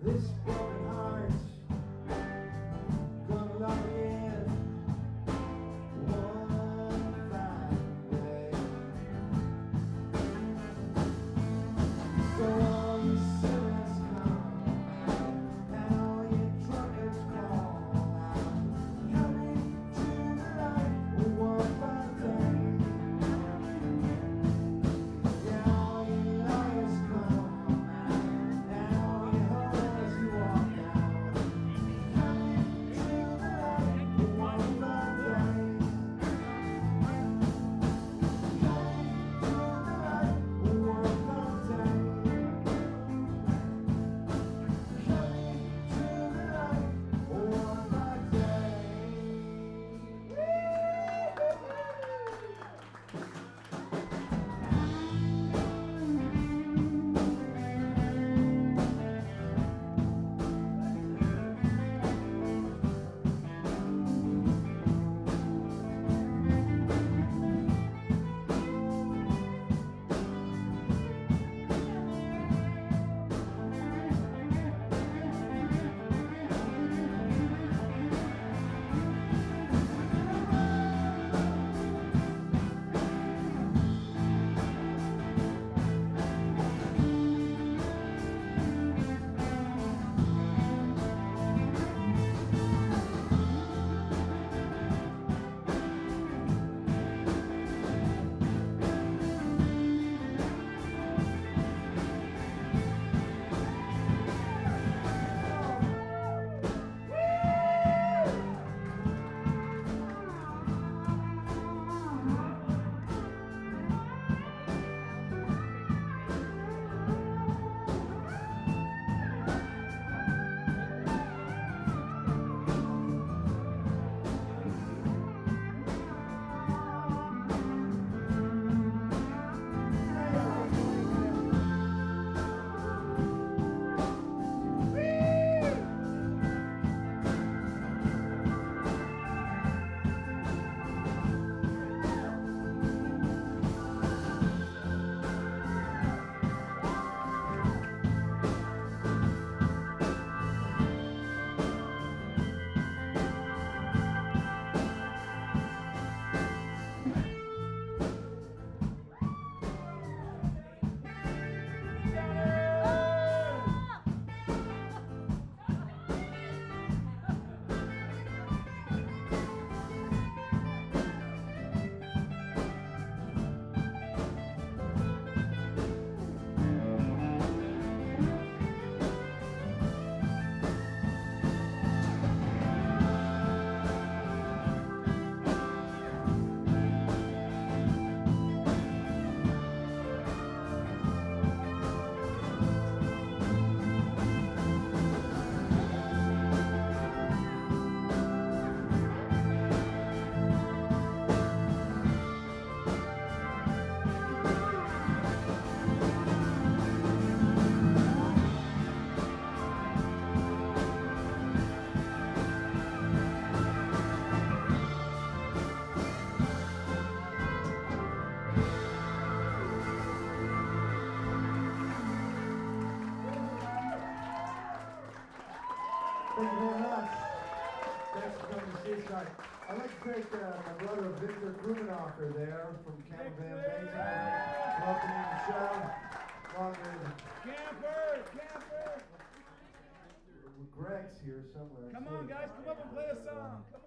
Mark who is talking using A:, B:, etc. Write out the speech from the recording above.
A: This broken heart gonna love again one fine day. So all you sinners come and all you drunkards call out, coming to the light one fine day. Yeah, all you liars come out and all you hoes you walk out, coming to the light one fine day. Thank you very much. Thanks for coming to see us tonight. I'd like to thank my brother Victor Krumenocker there from Camp Van Benzon. Welcome to the show. Camper! Greg's here somewhere.
B: Come on, guys, come up and play a song.